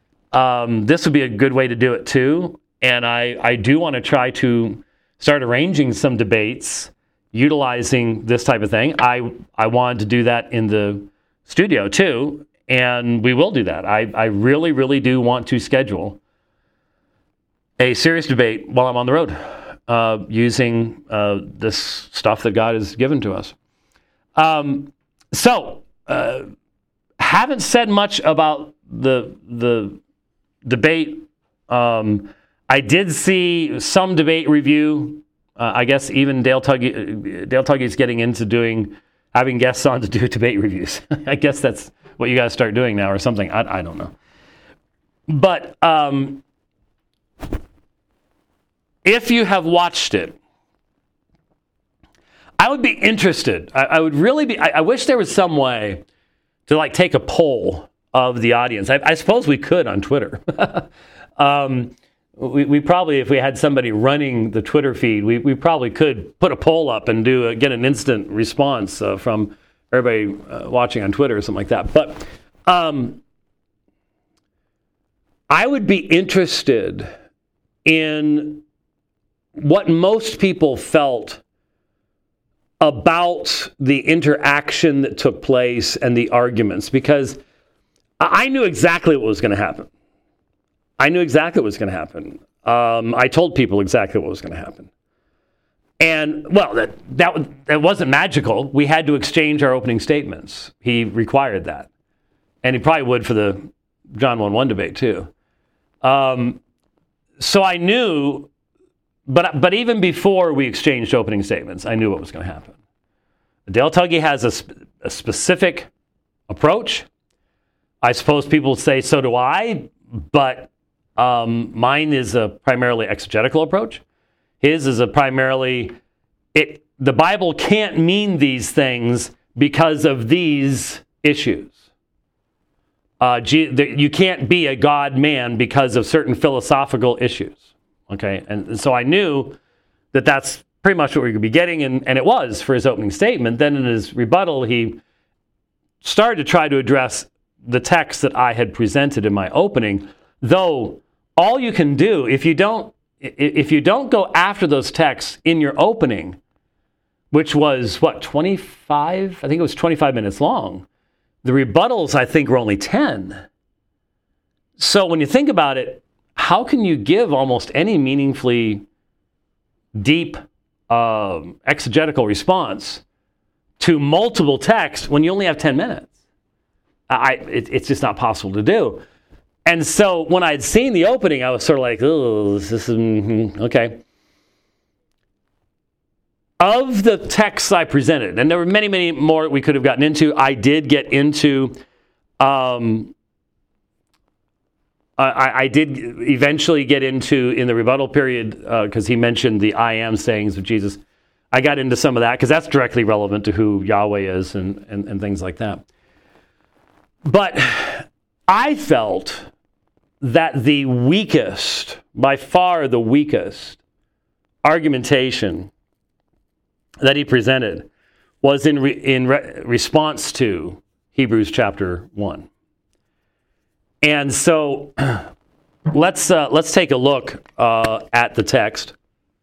um, this would be a good way to do it too. And I, I do want to try to start arranging some debates utilizing this type of thing. I I wanted to do that in the studio too, and we will do that. I, I really, really do want to schedule a serious debate while I'm on the road, uh, using uh, this stuff that God has given to us. Um, so, uh, haven't said much about the the debate. Um, I did see some debate review. Uh, I guess even Dale Tuggy, Dale Tuggy's getting into doing, having guests on to do debate reviews. I guess that's what you guys start doing now or something. I, I don't know. But um, if you have watched it, I would be interested. I, I would really be, I, I wish there was some way to like take a poll of the audience. I, I suppose we could on Twitter. um, We, we probably, if we had somebody running the Twitter feed, we, we probably could put a poll up and do a, get an instant response uh, from everybody uh, watching on Twitter or something like that. But um, I would be interested in what most people felt about the interaction that took place and the arguments, because I knew exactly what was going to happen. I knew exactly what was going to happen. Um, I told people exactly what was going to happen. And, well, that, that that wasn't magical. We had to exchange our opening statements. He required that. And he probably would for the John one one debate, too. Um, so I knew, but but even before we exchanged opening statements, I knew what was going to happen. Dale Tuggy has a, sp- a specific approach. I suppose people say, so do I, but um, mine is a primarily exegetical approach. His is a primarily, it. the Bible can't mean these things because of these issues. Uh, you can't be a God-man because of certain philosophical issues. Okay, and, and so I knew that that's pretty much what we could be getting, and, and it was for his opening statement. Then in his rebuttal, he started to try to address the text that I had presented in my opening, though all you can do, if you don't if you don't go after those texts in your opening, which was, what, twenty-five? I think it was twenty-five minutes long. The rebuttals, I think, were only ten. So when you think about it, how can you give almost any meaningfully deep um, exegetical response to multiple texts when you only have ten minutes? I, it, it's just not possible to do. And so when I'd seen the opening, I was sort of like, oh, this is, mm-hmm, okay. Of the texts I presented, and there were many, many more we could have gotten into, I did get into, um, I, I did eventually get into, in the rebuttal period, because uh, he mentioned the I am sayings of Jesus, I got into some of that, because that's directly relevant to who Yahweh is and, and, and things like that. But I felt that the weakest, by far the weakest, argumentation that he presented was in re, in re, response to Hebrews chapter one. And so let's uh, let's take a look uh, at the text.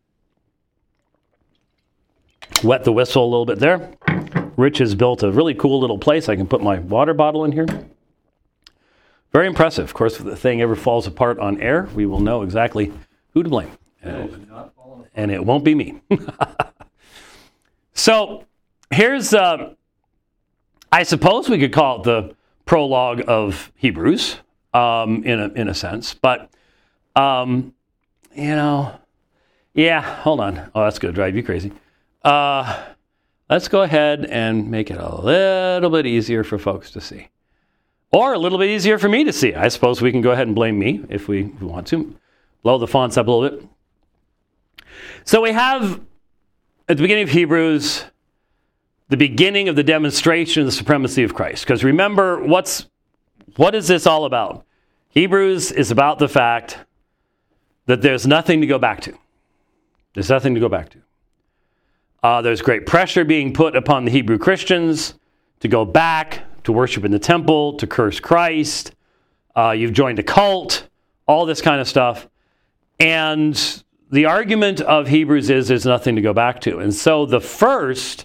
Wet the whistle a little bit there. Rich has built a really cool little place. I can put my water bottle in here. Very impressive. Of course, if the thing ever falls apart on air, we will know exactly who to blame. And, and it won't be me. So here's, uh, I suppose we could call it the prologue of Hebrews, um, in a in a sense. But, um, you know, yeah, hold on. Oh, that's going to drive you crazy. Uh, let's go ahead and make it a little bit easier for folks to see. Or a little bit easier for me to see. I suppose we can go ahead and blame me if we, if we want to. Blow the fonts up a little bit. So we have, at the beginning of Hebrews, the beginning of the demonstration of the supremacy of Christ. Because remember, what's what is this all about? Hebrews is about the fact that there's nothing to go back to. There's nothing to go back to. Uh, there's great pressure being put upon the Hebrew Christians to go back, to worship in the temple, to curse Christ. Uh, you've joined a cult, all this kind of stuff. And the argument of Hebrews is there's nothing to go back to. And so the first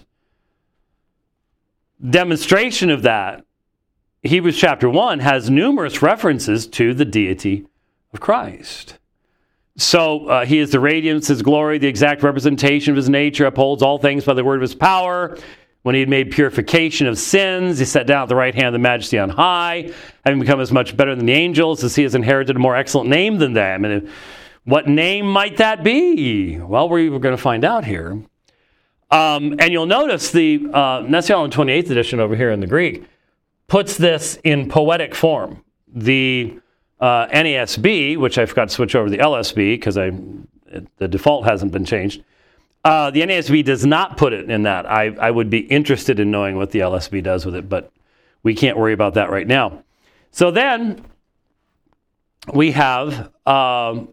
demonstration of that, Hebrews chapter one, has numerous references to the deity of Christ. So uh, he is the radiance, his glory, the exact representation of his nature, upholds all things by the word of his power. When he had made purification of sins, he sat down at the right hand of the majesty on high, having become as much better than the angels, as he has inherited a more excellent name than them. And what name might that be? Well, we're going to find out here. Um, and you'll notice the uh, Nestle-Aland twenty-eighth edition over here in the Greek puts this in poetic form. The uh, N A S B, which I forgot to switch over to the L S B because I the default hasn't been changed. Uh, the N A S B does not put it in that. I, I would be interested in knowing what the L S B does with it, but we can't worry about that right now. So then we have, um,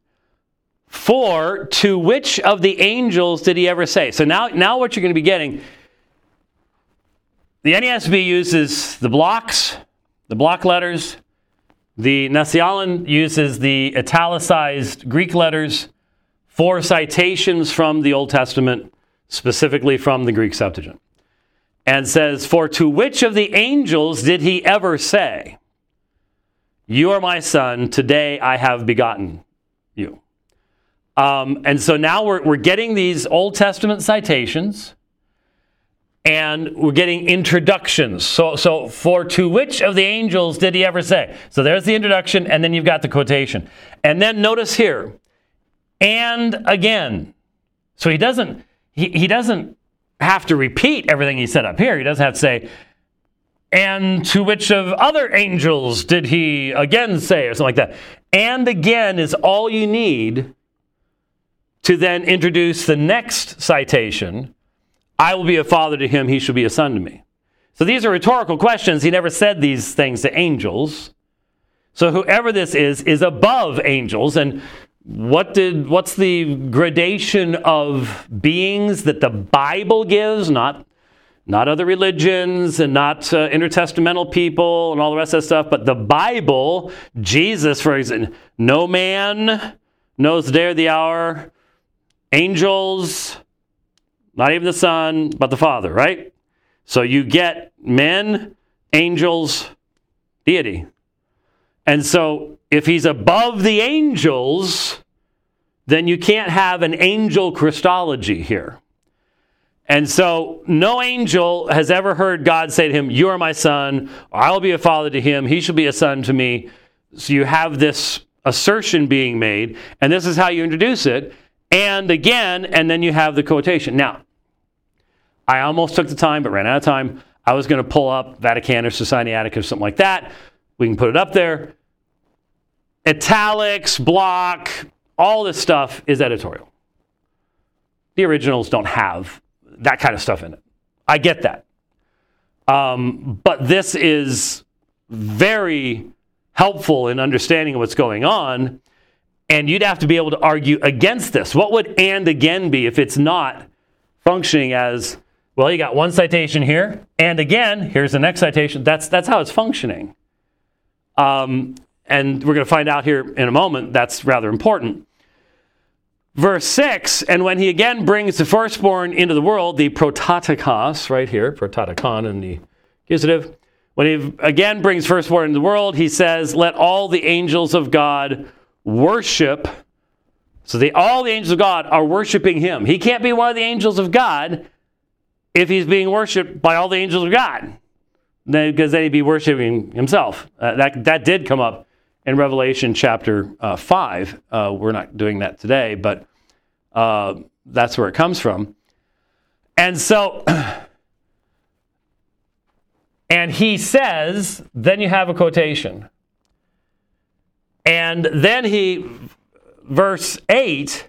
for to which of the angels did he ever say? So now, now what you're going to be getting, the N A S B uses the blocks, the block letters. The Nestle-Aland uses the italicized Greek letters for citations from the Old Testament, specifically from the Greek Septuagint. And says, for to which of the angels did he ever say, you are my son, today I have begotten you. Um, and so now we're, we're getting these Old Testament citations, and we're getting introductions. So, so for to which of the angels did he ever say? So there's the introduction, and then you've got the quotation. And then notice here, and again. So he doesn't he, he doesn't have to repeat everything he said up here. He doesn't have to say, and to which of other angels did he again say, or something like that. And again is all you need to then introduce the next citation. I will be a father to him, he shall be a son to me. So these are rhetorical questions. He never said these things to angels. So whoever this is, is above angels. And what did what's the gradation of beings that the Bible gives? Not, not other religions and not uh, intertestamental people and all the rest of that stuff, but the Bible, Jesus, for example, no man knows the day or the hour, angels, not even the Son, but the Father, right? So you get men, angels, deity. And so if he's above the angels, then you can't have an angel Christology here. And so no angel has ever heard God say to him, you are my son, or I'll be a father to him, he shall be a son to me. So you have this assertion being made, and this is how you introduce it. And again, and then you have the quotation. Now, I almost took the time, but ran out of time. I was going to pull up Vaticanus, Society Atticus, something like that. We can put it up there. Italics, block, all this stuff is editorial. The originals don't have that kind of stuff in it. I get that. Um, but this is very helpful in understanding what's going on, and you'd have to be able to argue against this. What would and again be if it's not functioning as, well, you got one citation here, and again, here's the next citation. That's, that's how it's functioning. Um, and we're going to find out here in a moment that's rather important. Verse six, and when he again brings the firstborn into the world, the prototokos, right here, prototokon in the accusative, when he again brings firstborn into the world, he says, let all the angels of God worship. So the, all the angels of God are worshiping him. He can't be one of the angels of God if he's being worshipped by all the angels of God, because then he'd be worshiping himself. Uh, that, that did come up in Revelation chapter uh, five. Uh, we're not doing that today, but uh, that's where it comes from. And so, and he says, then you have a quotation. And then he, verse eight,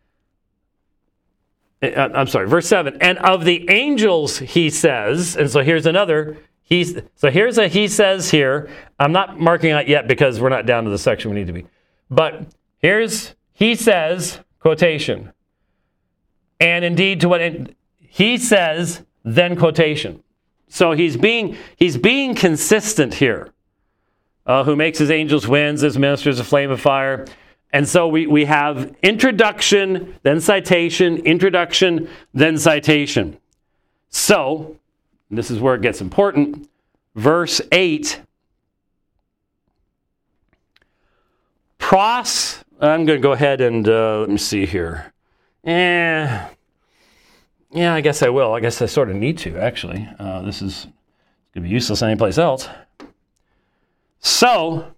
I'm sorry, verse seven, and of the angels he says, and so here's another, he's, so here's a he says here. I'm not marking out yet because we're not down to the section we need to be. But here's he says, quotation. And indeed to what he says, then quotation. So he's being he's being consistent here. Uh, who makes his angels winds, his ministers a flame of fire. And so we, we have introduction, then citation, introduction, then citation. So, this is where it gets important. Verse eight. Pros, I'm going to go ahead and, uh, let me see here. Eh, yeah, I guess I will. I guess I sort of need to, actually. Uh, this is going to be useless anyplace else. So,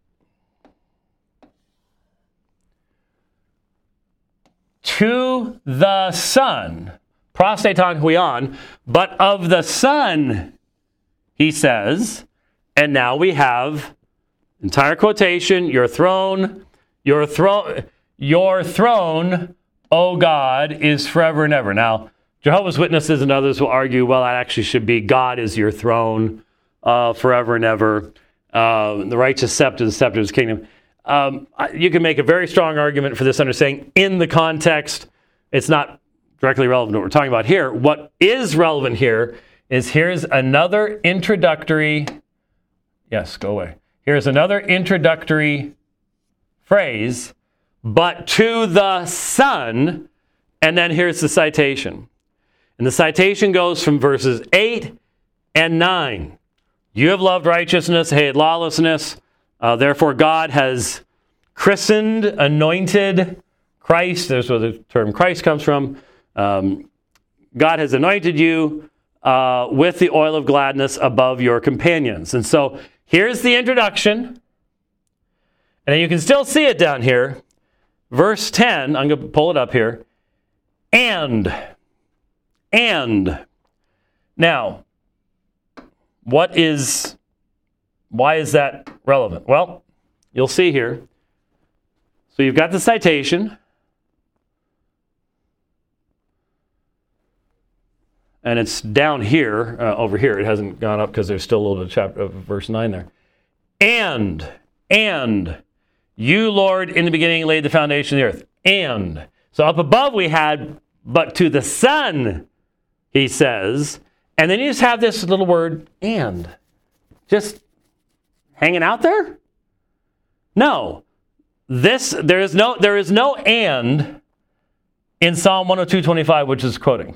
to the Son, prostaton huion, but of the Son, he says, and now we have entire quotation, your throne, your throne, your throne, O God, is forever and ever. Now, Jehovah's Witnesses and others will argue, well, that actually should be God is your throne uh, forever and ever. Uh, the righteous scepter, the scepter of his kingdom. Um, you can make a very strong argument for this under saying, in the context, it's not directly relevant to what we're talking about here. What is relevant here is here's another introductory, yes, go away. Here's another introductory phrase, but to the Son, and then here's the citation. And the citation goes from verses eight and nine. You have loved righteousness, hated lawlessness. Uh, therefore, God has christened, anointed Christ. That's where the term Christ comes from. Um, God has anointed you uh, with the oil of gladness above your companions. And so here's the introduction. And you can still see it down here. Verse ten, I'm going to pull it up here. And, and. Now, what is, why is that relevant? Well, you'll see here. So you've got the citation. And it's down here, uh, over here. It hasn't gone up because there's still a little bit of chapter of verse nine there. And, and, you, Lord, in the beginning laid the foundation of the earth. And. So up above we had, but to the Son, he says. And then you just have this little word, and. Just hanging out there? No. This, there is no, there is no and in Psalm one oh two twenty-five, which is quoting.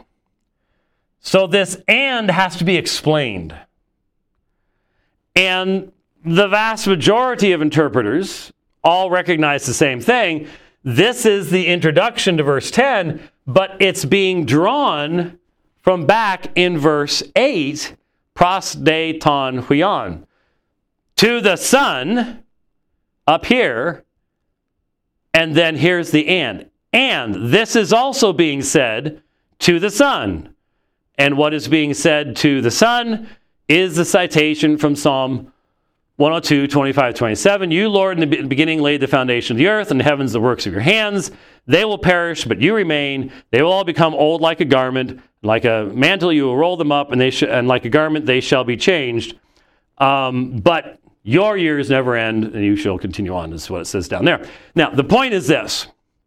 So this and has to be explained. And the vast majority of interpreters all recognize the same thing. This is the introduction to verse ten, but it's being drawn from back in verse eight, pros de ton huion, to the Son up here, and then here's the and. And this is also being said to the Son. And what is being said to the Son is the citation from Psalm one oh two, twenty-five, twenty-seven. You, Lord, in the beginning laid the foundation of the earth, and the heavens the works of your hands. They will perish, but you remain. They will all become old like a garment. Like a mantle, you will roll them up, and they sh- and like a garment, they shall be changed. Um, but your years never end, and you shall continue on. This is what it says down there. Now, the point is this.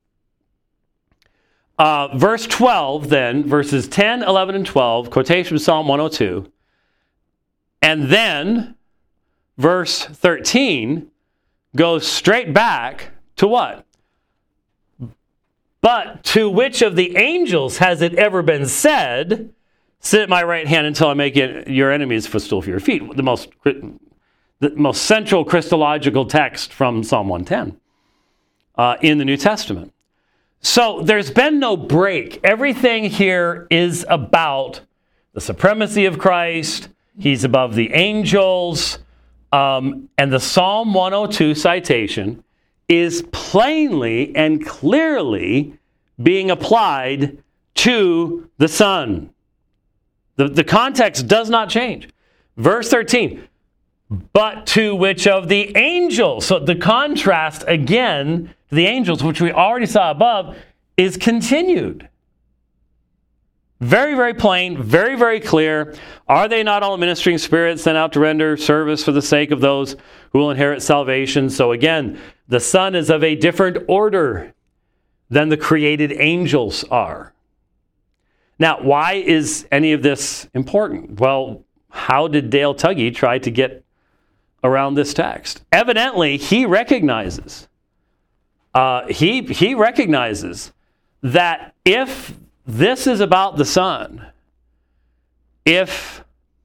Uh, verse twelve, then, verses ten, eleven, and twelve, quotation from Psalm one oh two. And then verse thirteen goes straight back to what? But to which of the angels has it ever been said, sit at my right hand until I make it your enemies a footstool for your feet? The most, the most central Christological text from Psalm one ten uh, in the New Testament. So there's been no break. Everything here is about the supremacy of Christ. He's above the angels. Um, and the Psalm one oh two citation is plainly and clearly being applied to the Son. The, the context does not change. Verse thirteen, but to which of the angels? So the contrast, again, to the angels, which we already saw above, is continued. Very, very plain, very, very clear. Are they not all ministering spirits sent out to render service for the sake of those who will inherit salvation? So again, the Son is of a different order than the created angels are. Now, why is any of this important? Well, how did Dale Tuggy try to get around this text? Evidently, he recognizes, uh, he, he recognizes that if this is about the Son, if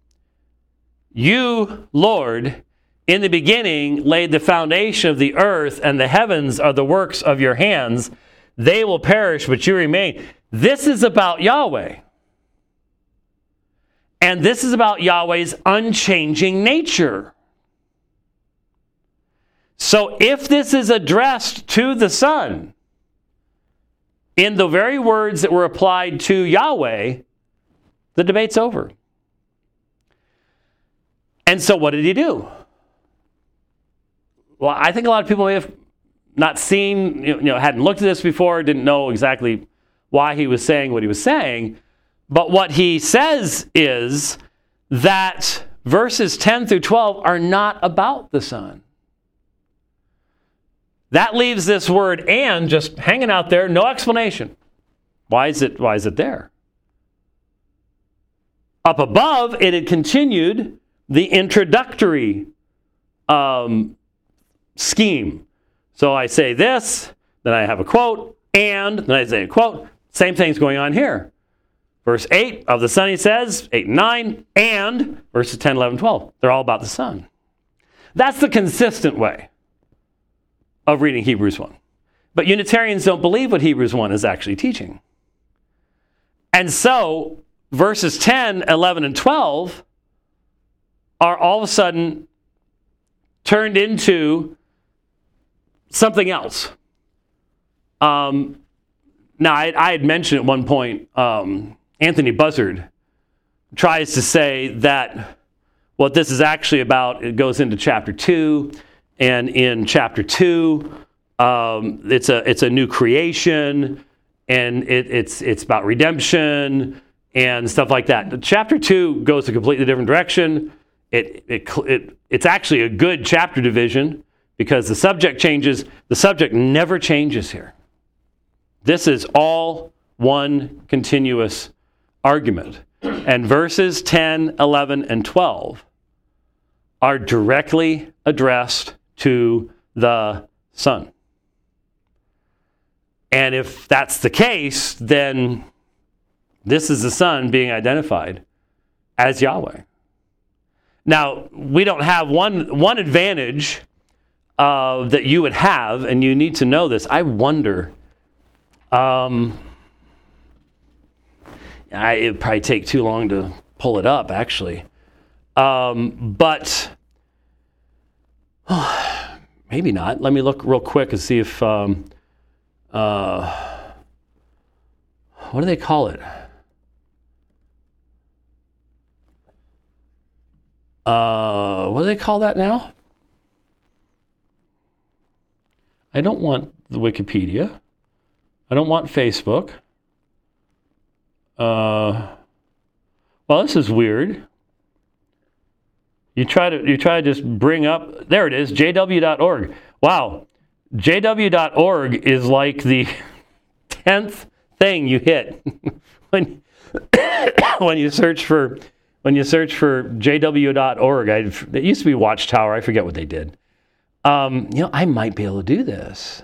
you, Lord, in the beginning laid the foundation of the earth, and the heavens are the works of your hands, they will perish, but you remain. This is about Yahweh. And this is about Yahweh's unchanging nature. So if this is addressed to the Son, in the very words that were applied to Yahweh, the debate's over. And so what did he do? Well, I think a lot of people may have not seen, you know, hadn't looked at this before, didn't know exactly why he was saying what he was saying. But what he says is that verses ten through twelve are not about the Son. That leaves this word "and" just hanging out there, no explanation. Why is it, why is it there? Up above, it had continued the introductory um, scheme. So I say this, then I have a quote, and then I say a quote. Same thing's going on here. Verse eight of the Son, he says, eight and nine, and verses ten, eleven, twelve. They're all about the Son. That's the consistent way of reading Hebrews one. But Unitarians don't believe what Hebrews one is actually teaching. And so verses ten, eleven, and twelve are all of a sudden turned into something else. Um, now, I, I had mentioned at one point, um, Anthony Buzzard tries to say that what this is actually about, it goes into chapter two, and in chapter two, um, it's a it's a new creation, and it, it's it's about redemption and stuff like that. Chapter two goes a completely different direction. It it it it's actually a good chapter division because the subject changes. The subject never changes here. This is all one continuous argument, and verses ten, eleven, and twelve are directly addressed to the Son. And if that's the case, then this is the Son being identified as Yahweh. Now, we don't have one one advantage uh, that you would have, and you need to know this. I wonder, um, I, it'd probably take too long to pull it up, actually. Um, but oh, maybe not. Let me look real quick and see if, um, uh, what do they call it? Uh, what do they call that now? I don't want the Wikipedia. I don't want Facebook. Uh, well, this is weird. You try to you try to just bring up, there it is, j w dot org. Wow, j w dot org is like the tenth thing you hit when when you search for when you search for j w dot org. I, it used to be Watchtower. I forget what they did. Um, you know, I might be able to do this.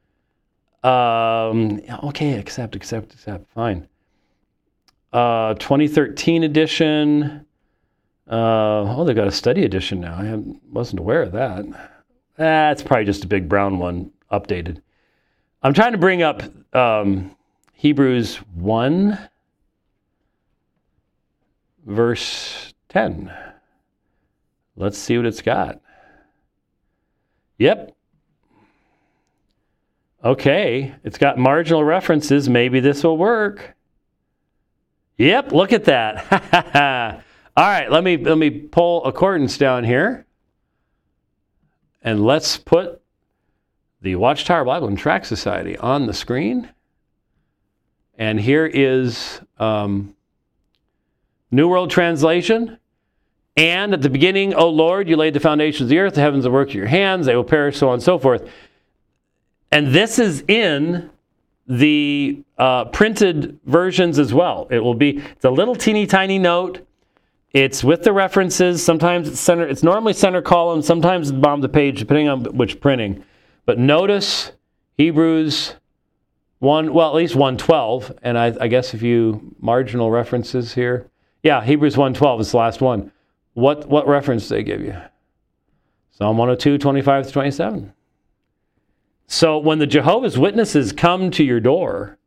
Um, okay, accept, accept, accept. Fine. Uh, twenty thirteen edition. Uh, oh, they've got a study edition now. I wasn't aware of that. That's probably just a big brown one, updated. I'm trying to bring up um, Hebrews one, verse ten. Let's see what it's got. Yep. Okay, it's got marginal references. Maybe this will work. Yep, look at that. All right, let me let me pull accordance down here. And let's put the Watchtower Bible and Tract Society on the screen. And here is um, New World Translation. And at the beginning, O Lord, you laid the foundations of the earth, the heavens are the work of your hands, they will perish, so on and so forth. And this is in the uh, printed versions as well. It will be, it's a little teeny tiny note. It's with the references. Sometimes it's center, it's normally center column, sometimes it's bottom of the page, depending on which printing. But notice Hebrews one, well, at least one twelve, and I, I guess if you marginal references here. Yeah, Hebrews one twelve is the last one. What what reference do they give you? Psalm one oh two, twenty-five to twenty-seven. So when the Jehovah's Witnesses come to your door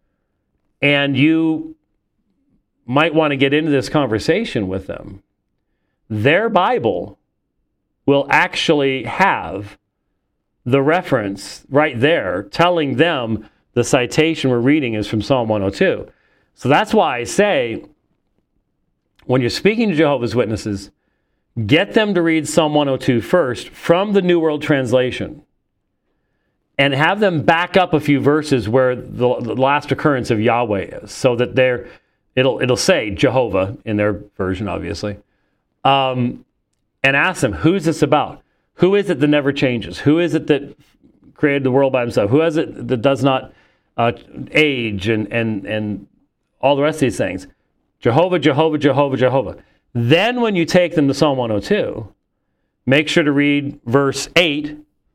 and you might want to get into this conversation with them, their Bible will actually have the reference right there telling them the citation we're reading is from Psalm one oh two. So that's why I say, when you're speaking to Jehovah's Witnesses, get them to read Psalm one oh two first from the New World Translation and have them back up a few verses where the, the last occurrence of Yahweh is, so that they're, it'll it'll say Jehovah in their version, obviously, um, and ask them, who's this about? Who is it that never changes? Who is it that created the world by himself? Who is it that does not uh, age and, and, and all the rest of these things? Jehovah, Jehovah, Jehovah, Jehovah. Then when you take them to Psalm one oh two, make sure to read verse eight.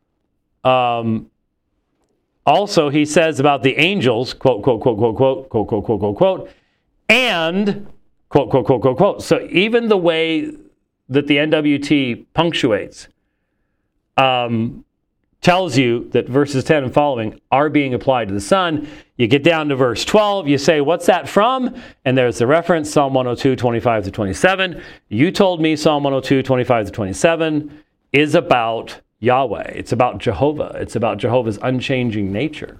Um, also, he says about the angels, quote, quote, quote, quote, quote, quote, quote, quote, quote, quote, and, quote, quote, quote, quote, quote. So even the way that the N W T punctuates um, tells you that verses ten and following are being applied to the Son. You get down to verse twelve, you say, what's that from? And there's the reference, Psalm one oh two, twenty-five to twenty-seven. You told me Psalm one oh two, twenty-five to twenty-seven is about Yahweh. It's about Jehovah. It's about Jehovah's unchanging nature.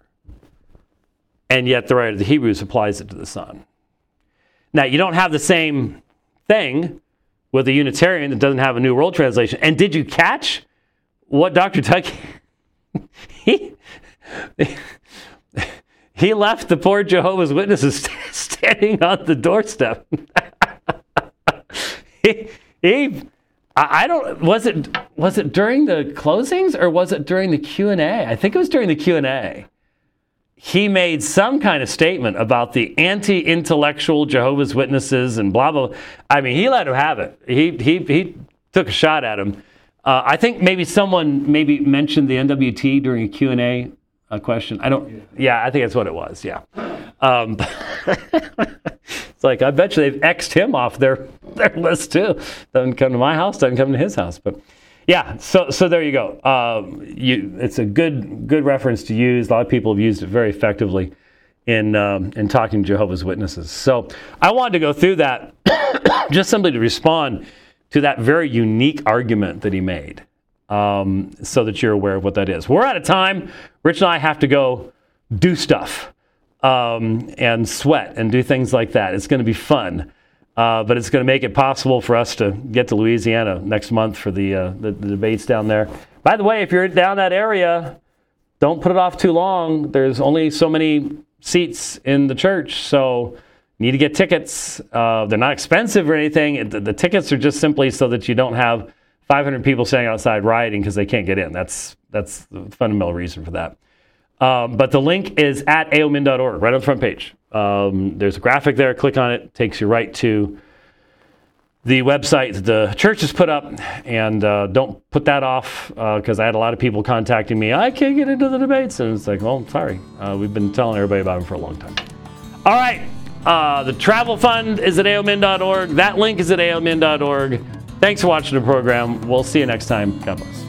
And yet the writer of the Hebrews applies it to the Son. Now, you don't have the same thing with a Unitarian that doesn't have a New World Translation. And did you catch what Doctor Tucky... he... He left the poor Jehovah's Witnesses standing on the doorstep. he, he, I don't. Was it was it during the closings or was it during the Q and A? I think it was during the Q and A. He made some kind of statement about the anti-intellectual Jehovah's Witnesses and blah blah. I mean, he let him have it. He he he took a shot at him. Uh, I think maybe someone maybe mentioned the N W T during a Q and A. A question. I don't. Yeah, I think that's what it was. Yeah. Um, so like, I bet you they've X'd him off their, their list too. Doesn't come to my house, doesn't come to his house. But yeah, so so there you go. Um, you, it's a good good reference to use. A lot of people have used it very effectively in um, in talking to Jehovah's Witnesses. So I wanted to go through that just simply to respond to that very unique argument that he made, um, so that you're aware of what that is. We're out of time. Rich and I have to go do stuff um, and sweat and do things like that. It's going to be fun. Uh, but it's going to make it possible for us to get to Louisiana next month for the, uh, the the debates down there. By the way, if you're down that area, don't put it off too long. There's only so many seats in the church, so you need to get tickets. Uh, they're not expensive or anything. The, the tickets are just simply so that you don't have five hundred people standing outside rioting because they can't get in. That's that's the fundamental reason for that. Um, but the link is at a o min dot org, right on the front page. Um, there's a graphic there. Click on it. Takes you right to the website that the church has put up. And uh, don't put that off because uh, I had a lot of people contacting me. I can't get into the debates. And it's like, well, sorry. Uh, we've been telling everybody about them for a long time. All right. Uh, the travel fund is at a o min dot org. That link is at a o min dot org. Thanks for watching the program. We'll see you next time. God bless.